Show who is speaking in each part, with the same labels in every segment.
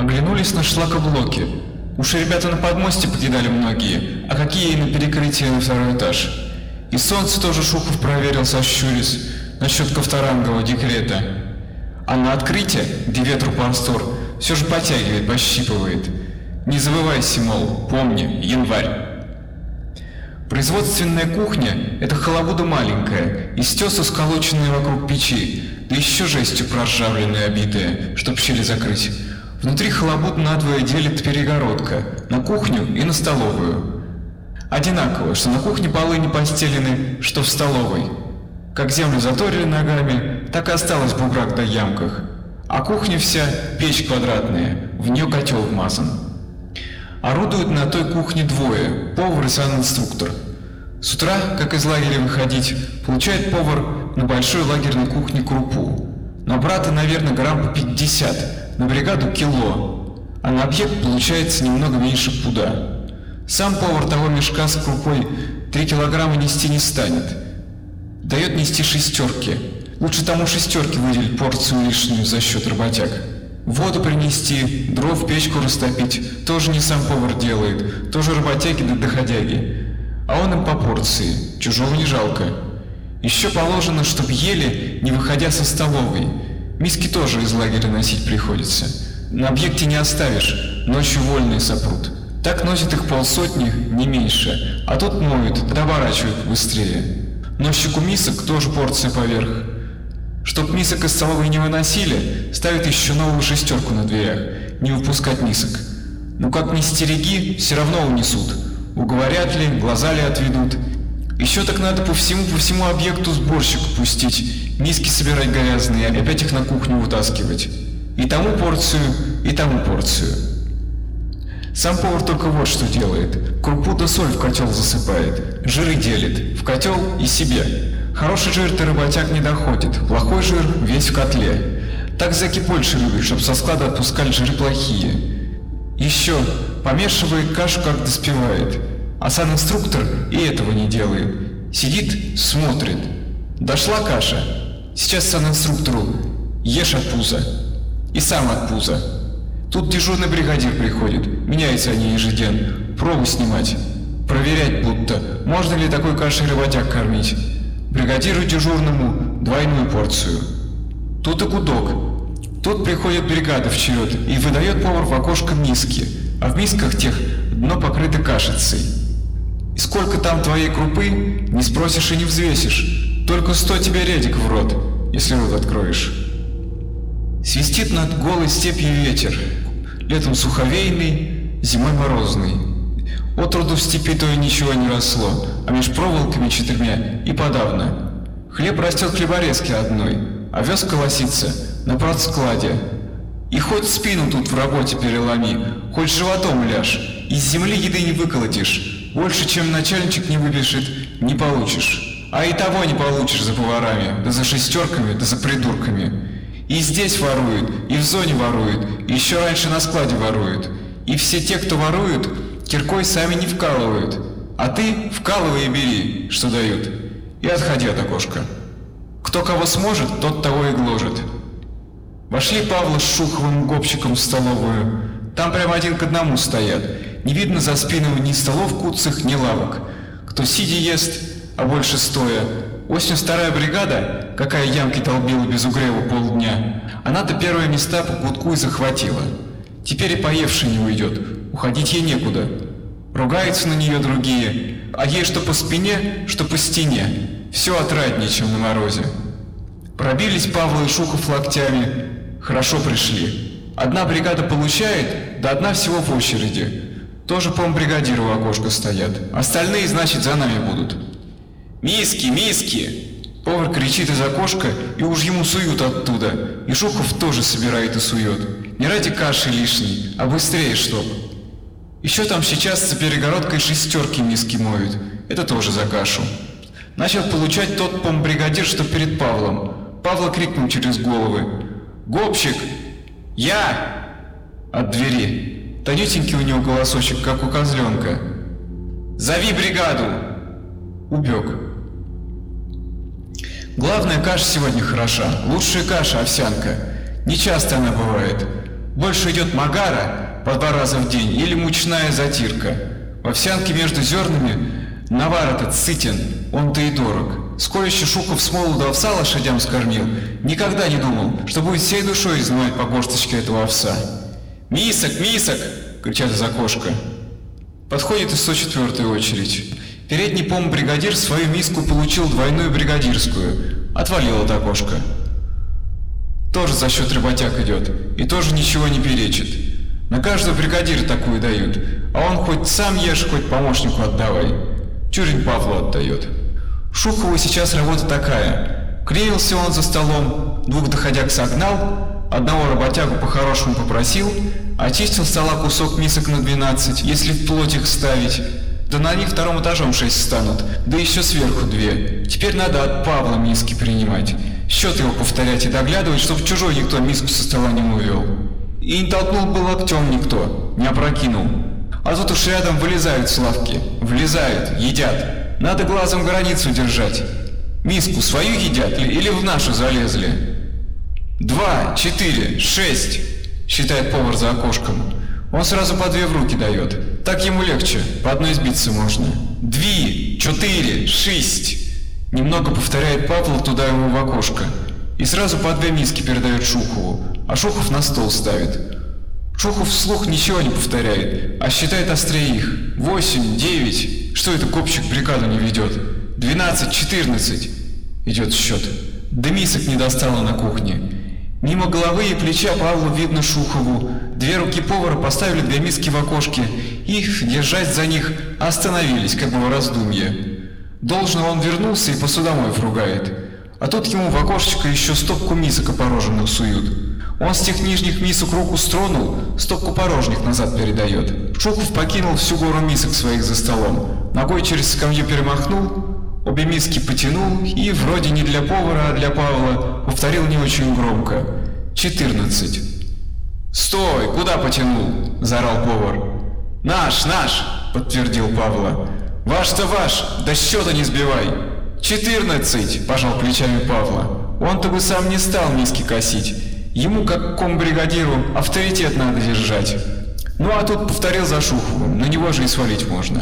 Speaker 1: Оглянулись на шлакоблоки. Уж ребята на подмосте покидали многие, а какие и на перекрытие на второй этаж. И солнце тоже Шухов проверил, сощурясь, насчет ковторангового декрета. А на открытие, где ветру простор, все же потягивает, пощипывает. Не забывайся, мол, помни, январь. Производственная кухня – это халабуда маленькая, из теса сколоченная вокруг печи, да еще жестью проржавленная, обитая, чтоб щели закрыть. Внутри халабуд надвое делит перегородка на кухню и на столовую. Одинаково, что на кухне полы не постелены, что в столовой. Как землю заторили ногами, так и осталось в буграх да ямках. А кухня вся – печь квадратная, в нее котел вмазан. Орудуют на той кухне двое – повар и санинструктор. С утра, как из лагеря выходить, получает повар на большой лагерной кухне крупу. На брата, наверное, грамм по 50, на бригаду кило, а на объект получается немного меньше пуда. Сам повар того мешка с крупой 3 килограмма нести не станет. Дает нести шестерки. Лучше тому шестерки выделить порцию лишнюю за счет работяг. Воду принести, дров в печку растопить тоже не сам повар делает, тоже работяги да доходяги. А он им по порции, чужого не жалко. Еще положено, чтоб ели, не выходя со столовой. Миски тоже из лагеря носить приходится. На объекте не оставишь, ночью вольные сопрут. Так носят их полсотни, не меньше, а тут моют, доворачивают быстрее. Носчику мисок тоже порция поверх. Чтоб мисок из столовой не выносили, ставят еще новую шестерку на дверях, не выпускать мисок. Но как ни стереги, все равно унесут. Уговорят ли, глаза ли отведут. Еще так надо по всему объекту сборщика пустить, миски собирать грязные, и опять их на кухню вытаскивать. И тому порцию, и тому порцию. Сам повар только вот что делает. Крупу да соль в котел засыпает, жиры делит, в котел и себе. Хороший жир-то работяг не доходит, плохой жир весь в котле. Так зэки больше любят, чтоб со склада отпускали жиры плохие. Еще помешивает кашу, как доспевает. А санинструктор и этого не делает. Сидит, смотрит. Дошла каша. Сейчас санинструктору ешь от пуза. И сам от пуза. Тут дежурный бригадир приходит. Меняются они ежедневно. Пробу снимать. Проверять будто, можно ли такой кашей работяг кормить. Бригадиру дежурному двойную порцию. Тут и гудок. Тут приходит бригада в черед и выдает повар в окошко миски, а в мисках тех дно покрыто кашицей. И сколько там твоей крупы, не спросишь и не взвесишь, только 100 тебе редик в рот, если рот откроешь. Свистит над голой степью ветер, летом суховейный, зимой морозный. Отроду в степи то и ничего не росло, а меж проволоками 4 и подавно. Хлеб растет в хлеборезке одной, овес колосится на продскладе. И хоть спину тут в работе переломи, хоть животом ляжь, из земли еды не выколотишь, больше, чем начальничек не выпишет, не получишь. А и того не получишь за поварами, да за шестерками, да за придурками. И здесь воруют, и в зоне воруют, и еще раньше на складе воруют. И все те, кто воруют, киркой сами не вкалывают, а ты вкалывай и бери, что дают, и отходи от окошка. Кто кого сможет, тот того и гложет. Вошли Павла с Шуховым гопчиком в столовую. Там прямо один к одному стоят. Не видно за спинами ни столов куцых, ни лавок. Кто сидя ест, а больше стоя. 82-я бригада, какая ямки толбила без угрева полдня, она-то первые места по гудку и захватила. Теперь и поевший не уйдет, уходить ей некуда. Ругаются на нее другие, а ей что по спине, что по стене. Все отраднее, чем на морозе. Пробились Павла и Шухов локтями. Хорошо пришли. Одна бригада получает, да одна всего в очереди. Тоже помбригадиры у окошка стоят. Остальные, значит, за нами будут. «Миски, миски!» Повар кричит из окошка, и уж ему суют оттуда. И Шухов тоже собирает и сует. Не ради каши лишней, а быстрее чтоб. Еще там сейчас за перегородкой шестерки миски моют. Это тоже за кашу. Начал получать тот помбригадир, что перед Павлом. Павла крикнул через головы: «Гопщик! Я!» От двери. Тонюсенький у него голосочек, как у козленка. «Зови бригаду!» Убег. Главная каша сегодня хороша. Лучшая каша овсянка. Нечасто она бывает. Больше идет магара по 2 раза в день или мучная затирка. В овсянке между зернами навар этот сытен, он-то и дорог. Сколь еще Шухов с молоду овса лошадям скормил, никогда не думал, что будет всей душой измывать по горсточке этого овса. «Мисок, мисок!» — кричат из окошка. Подходит и 104-я очередь. Передний помбригадир свою миску получил двойную бригадирскую. Отвалил от окошка. Тоже за счет работяг идет, и тоже ничего не перечит. На каждого бригадира такую дают, а он хоть сам ешь, хоть помощнику отдавай. Тюрень Павлу отдает. Шухову сейчас работа такая. Клеился он за столом, 2 доходяг согнал, одного работягу по-хорошему попросил, очистил стола кусок мисок на 12, если в плоть их ставить. Да на них 2-м этажом 6 станут, да еще сверху 2. Теперь надо от Павла миски принимать. Счет его повторять и доглядывать, чтобы чужой никто миску со стола не увел. И не толкнул бы локтем никто, не опрокинул. А тут уж рядом вылезают с лавки. Влезают, едят. Надо глазом границу держать. Миску свою едят или в нашу залезли? 2, 4, 6, считает повар за окошком. Он сразу по 2 в руки дает. Так ему легче, по одной сбиться можно. 2, 4, 6. Немного повторяет Павел туда ему в окошко. И сразу по 2 миски передает Шухову, а Шухов на стол ставит. Шухов вслух ничего не повторяет, а считает острее их. 8, 9. Что это копчик бригаду не ведет? 12, 14. Идет счет. Да мисок не достало на кухне. Мимо головы и плеча Павлу видно Шухову. 2 руки повара поставили 2 миски в окошке. Их, держась за них, остановились, как бы в раздумье. Должно он вернулся и посудомоев ругает. А тут ему в окошечко еще стопку мисок опороженных суют. Он с тех нижних мисок руку стронул, стопку порожних назад передает. Шухов покинул всю гору мисок своих за столом. Ногой через скамью перемахнул, обе миски потянул и, вроде не для повара, а для Павла, повторил не очень громко. 14. «Стой! Куда потянул?» – заорал повар. «Наш, наш!» – подтвердил Павла. «Ваш-то ваш! Да счета не сбивай!» 14, пожал плечами Павла. Он-то бы сам не стал миски косить. Ему, как комбригадиру, авторитет надо держать. Ну а тут повторил за Шуховым, на него же и свалить можно.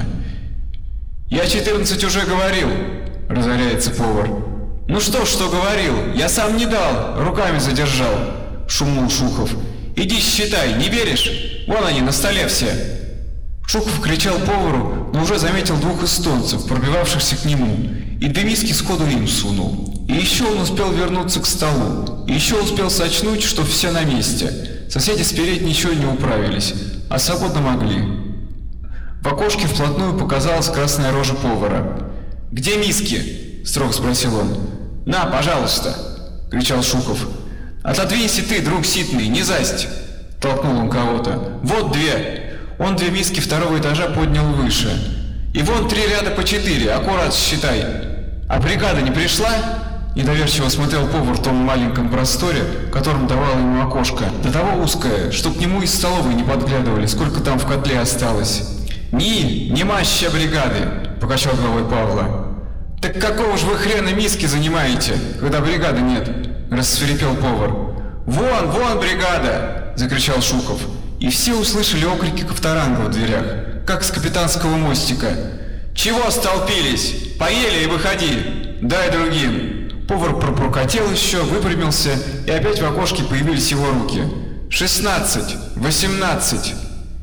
Speaker 1: «Я 14 уже говорил», — разоряется повар. «Ну что говорил, я сам не дал, руками задержал», — шумнул Шухов. «Иди считай, не веришь? Вон они, на столе все». Шухов кричал повару, но уже заметил 2 эстонцев, пробивавшихся к нему, и 2 миски сходу им сунул. И еще он успел вернуться к столу, и еще успел сочнуть, что все на месте. Соседи спереть ничего не управились, а свободно могли. В окошке вплотную показалась красная рожа повара. «Где миски?» – строго спросил он. «На, пожалуйста!» – кричал Шухов. «Отодвинься ты, друг ситный, не засть!» – толкнул он кого-то. «Вот 2!» Он 2 миски 2-го этажа поднял выше. «И вон 3 ряда по 4, аккурат считай!» «А бригада не пришла?» Недоверчиво смотрел повар в том маленьком просторе, которым давало ему окошко, до того узкое, что к нему из столовой не подглядывали, сколько там в котле осталось. Не маща бригады!» – покачал головой Павла. «Так какого ж вы хрена миски занимаете, когда бригады нет?» – рассвирепел повар. «Вон бригада!» – закричал Шухов. И все услышали окрики Ковторанга в дверях, как с капитанского мостика. «Чего столпились? Поели и выходи! Дай другим!» Повар пропрокатил еще, выпрямился, и опять в окошке появились его руки. 16, 18.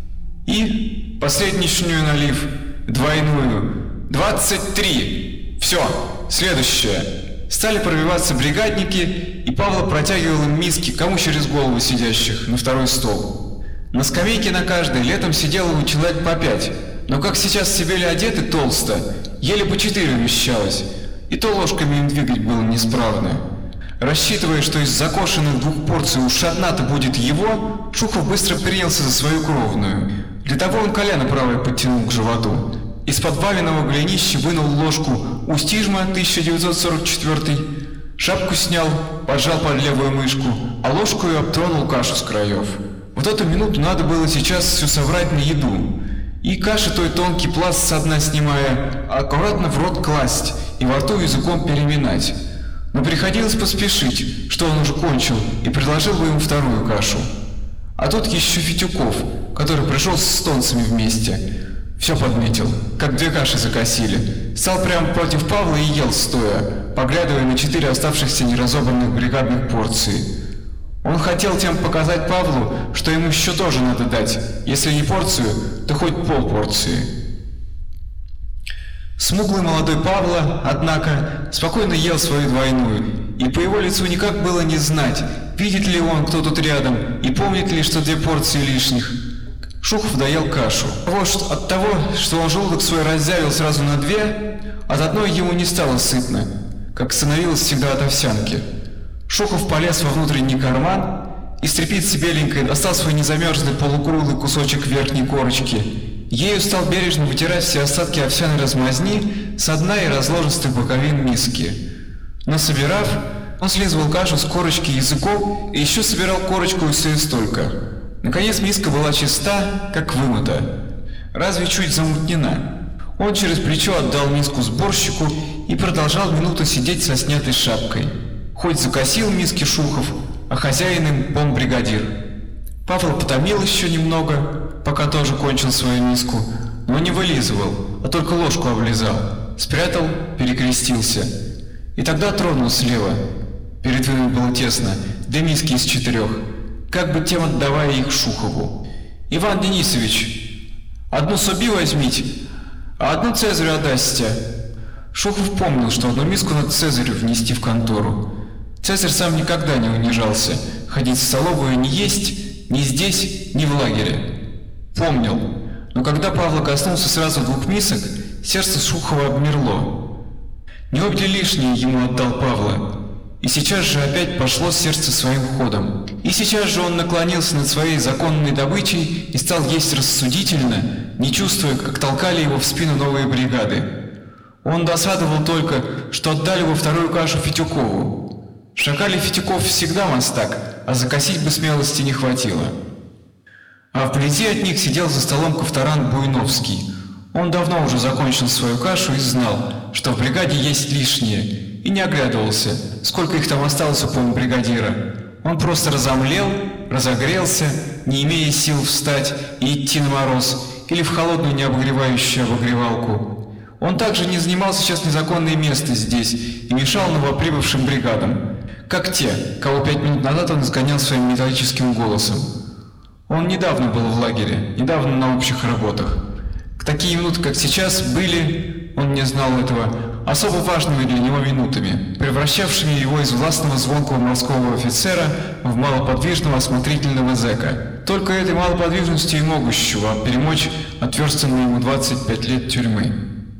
Speaker 1: И, последнюю налив, двойную, 23. Все, следующее. Стали пробиваться бригадники, и Павла протягивал им миски, кому через голову сидящих, на 2-й стол. На скамейке на каждой летом сидело у человек по 5, но как сейчас сидели одеты толсто, еле по 4 вмещалось, и то ложками им двигать было несправно. Рассчитывая, что из закошенных 2 порций уж одна-то будет его, Шухов быстро принялся за свою кровную. Для того он колено правое подтянул к животу. Из-под бабиного голенища вынул ложку Устижма 1944, шапку снял, поджал под левую мышку, а ложку и обтронул кашу с краев. Вот эту минуту надо было сейчас все соврать на еду. И каши той тонкий пласт со дна снимая, аккуратно в рот класть и во рту языком переминать. Но приходилось поспешить, что он уже кончил, и предложил бы ему 2-ю кашу. А тут еще Фитюков, который пришел с тонцами вместе. Все подметил, как две каши закосили. Стал прямо против Павла и ел стоя, поглядывая на 4 оставшихся неразобранных бригадных порции. Он хотел тем показать Павлу, что ему еще тоже надо дать, если не порцию, то хоть полпорции. Смуглый молодой Павла, однако, спокойно ел свою двойную, и по его лицу никак было не знать, видит ли он, кто тут рядом, и помнит ли, что 2 порции лишних. Шухов доел кашу. От того, что он желудок свой разъявил сразу на 2, от одной ему не стало сытно, как становилось всегда от овсянки. Шухов полез во внутренний карман и с тряпицы беленькой достал свой незамерзлый полукруглый кусочек верхней корочки. Ею стал бережно вытирать все остатки овсяной размазни со дна и разложистых боковин миски. Насобирав, он слизывал кашу с корочки языком и еще собирал корочку и столько. Наконец миска была чиста, как вымыта, разве чуть замутнена. Он через плечо отдал миску сборщику и продолжал минуту сидеть со снятой шапкой. Хоть закосил миски Шухов, а хозяином он бригадир. Павел потомил еще немного, пока тоже кончил свою миску, но не вылизывал, а только ложку облизал, спрятал, перекрестился. И тогда тронул слева. Перед ним было тесно, 2 миски из 4, как бы тем отдавая их Шухову. «Иван Денисович, одну соби возьмите, а одну Цезарю отдасте». Шухов помнил, что одну миску надо Цезарю внести в контору. Цезарь сам никогда не унижался ходить в столовую ни есть, ни здесь, ни в лагере. Помнил, но когда Павла коснулся сразу 2 мисок, сердце Шухова обмерло. Не обе лишние ему отдал Павла. И сейчас же опять пошло сердце своим ходом. И сейчас же он наклонился над своей законной добычей и стал есть рассудительно, не чувствуя, как толкали его в спину новые бригады. Он досадовал только, что отдали его 2-ю кашу Фитюкову. Шакалий Фитюков всегда мастак, а закосить бы смелости не хватило. А вблизи от них сидел за столом Ковторанг Буйновский. Он давно уже закончил свою кашу и знал, что в бригаде есть лишние, и не оглядывался, сколько их там осталось у полубригадира. Он просто разомлел, разогрелся, не имея сил встать и идти на мороз или в холодную необогревающую обогревалку. Он также не занимал сейчас незаконное место здесь и мешал новоприбывшим бригадам, как те, кого 5 минут назад он изгонял своим металлическим голосом. Он недавно был в лагере, недавно на общих работах. Такие минуты, как сейчас, были, он не знал этого, особо важными для него минутами, превращавшими его из властного звонкого морского офицера в малоподвижного осмотрительного зэка. Только этой малоподвижностью и могущего перемочь отверстанные ему 25 лет тюрьмы.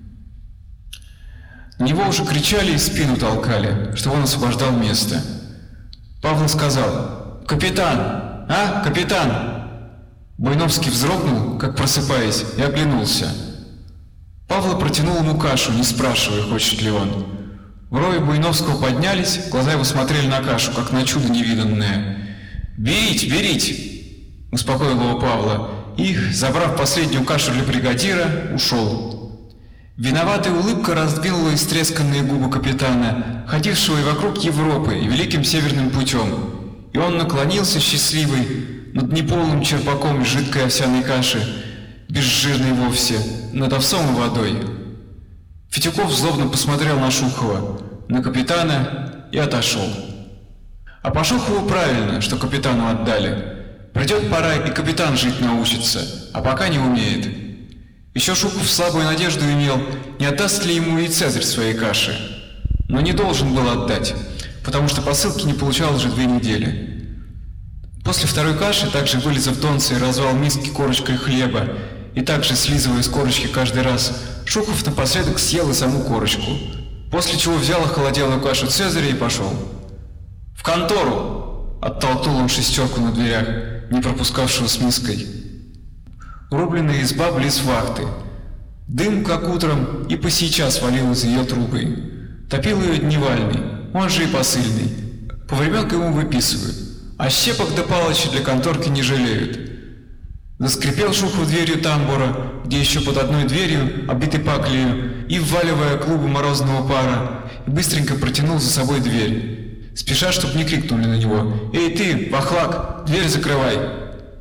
Speaker 1: На него уже кричали и спину толкали, чтобы он освобождал место. Павел сказал: «Капитан! А, капитан!» Буйновский вздрогнул, как просыпаясь, и оглянулся. Павел протянул ему кашу, не спрашивая, хочет ли он. Брови Буйновского поднялись, глаза его смотрели на кашу, как на чудо невиданное. «Берите, берите!» — успокоил его Павла, и, забрав последнюю кашу для бригадира, ушел. Виноватая улыбка раздвинула истресканные губы капитана, ходившего и вокруг Европы и Великим Северным путем, и он наклонился счастливый над неполным черпаком жидкой овсяной каши, безжирной вовсе, над овсом и водой. Фитюков злобно посмотрел на Шухова, на капитана и отошел. А по Шухову правильно, что капитану отдали. Придет пора, и капитан жить научится, а пока не умеет. Еще Шухов слабую надежду имел, не отдаст ли ему и Цезарь своей каши. Но не должен был отдать, потому что посылки не получал уже 2 недели. После 2-й каши, также вылезав донце и развал миски корочкой хлеба, и также слизывая с корочки каждый раз, Шухов напоследок съел и саму корочку, после чего взял охолоделую кашу Цезаря и пошел. «В контору!» — оттолкнул он 6 на дверях, не пропускавшего с миской. Рубленная изба близ вахты. Дым, как утром, и по сейчас валил из ее трубы. Топил ее дневальный, он же и посыльный. По временкам ему выписывают, а щепок да палочи для конторки не жалеют. Заскрипел Шухов дверью тамбура, где еще под одной дверью, обитой паклею, и, вваливая клубы морозного пара, и быстренько протянул за собой дверь, спеша, чтоб не крикнули на него: «Эй ты, вахлак, дверь закрывай!»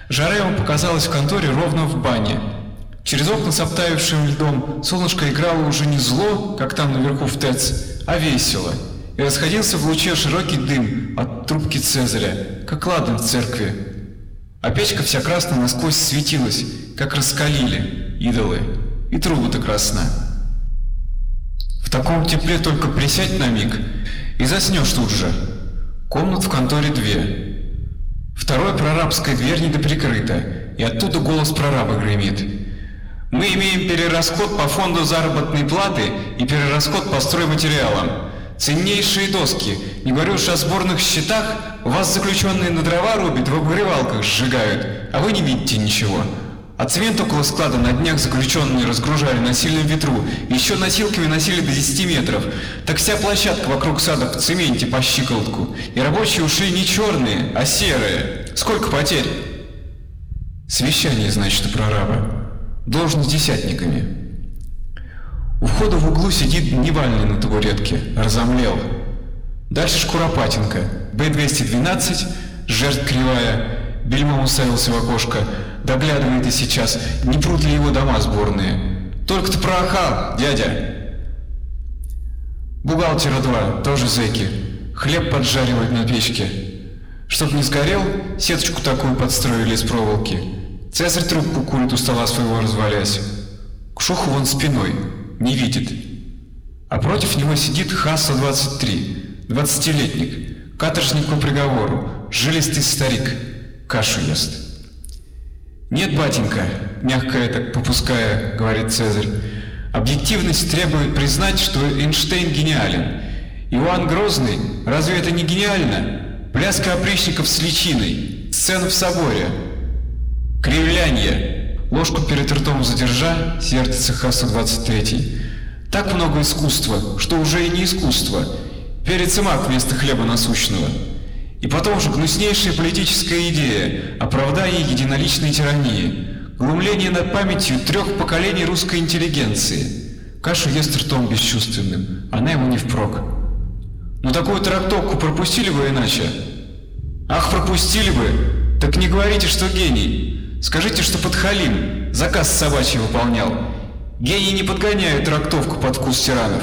Speaker 1: Жара ему показалась в конторе ровно в бане. Через окна с обтаившим льдом солнышко играло уже не зло, как там наверху в ТЭЦ, а весело. И расходился в луче широкий дым от трубки Цезаря, как ладан в церкви. А печка вся красная насквозь светилась, как раскалили идолы, и труба-то красна. В таком тепле только присядь на миг и заснешь тут же. Комнат в конторе 2. Второй прорабская дверь недоприкрыта, и оттуда голос прораба гремит. Мы имеем перерасход по фонду заработной платы и перерасход по стройматериалам. Ценнейшие доски, не говорю уж о сборных счетах, у вас заключенные на дрова рубят, в обогревалках сжигают, а вы не видите ничего. А цемент около склада на днях заключенные разгружали на сильном ветру, еще носилками носили до 10 метров. Так вся площадка вокруг сада в цементе по щиколотку, и рабочие ушли не черные, а серые. Сколько потерь? Совещание, значит, у прораба. Должен с десятниками. У входа в углу сидит Дневальный на табуретке, разомлел. Дальше Шкуропатенко, Б-212, жертв кривая, бельмом уставился в окошко, доглядывает и сейчас, не прут ли его дома сборные. Только-то проахал, дядя. Бухгалтера 2, тоже зэки, хлеб поджаривают на печке. Чтоб не сгорел, сеточку такую подстроили из проволоки. Цезарь трубку курит у стола своего, развалясь. К Шуху вон спиной, не видит. А против него сидит Ха-123, 20-летник, каторжник по приговору, жилистый старик, кашу ест. «Нет, батенька», — мягко это попуская, говорит Цезарь, «объективность требует признать, что Эйнштейн гениален. Иоанн Грозный, разве это не гениально? Пляска опричников с личиной, сцена в соборе. Кривлянье». Ложку перед ртом задержа, сердится Ха-123. Так много искусства, что уже и не искусство. Перец и мак вместо хлеба насущного. И потом же гнуснейшая политическая идея, оправдание единоличной тирании, глумление над памятью 3 поколений русской интеллигенции. Кашу ест ртом бесчувственным, она ему не впрок. Но такую трактовку пропустили бы иначе? Ах, пропустили бы! Так не говорите, что гений. Скажите, что подхалим, заказ собачий выполнял. Гении не подгоняют трактовку под вкус тиранов.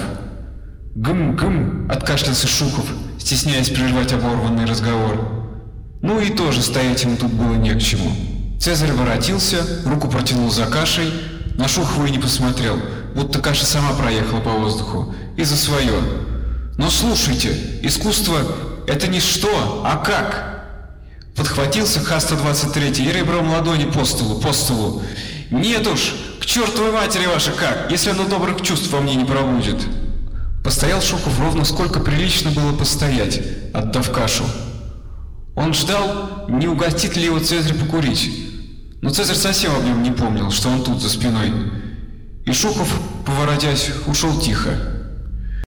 Speaker 1: Гм-гм, откашлялся Шухов, стесняясь прервать оборванный разговор. Ну и тоже стоять ему тут было не к чему. Цезарь воротился, руку протянул за кашей, на Шухова и не посмотрел, будто каша сама проехала по воздуху, и за свое. Но слушайте, искусство — это не что, а как? Подхватился Ха-123 и ребром ладони по столу. Нет уж, к чертовой матери ваша как, если оно добрых чувств во мне не пробудет. Постоял Шухов ровно сколько прилично было постоять, отдав кашу. Он ждал, не угостит ли его Цезарь покурить. Но Цезарь совсем об нем не помнил, что он тут за спиной. И Шухов, поворотясь, ушел тихо.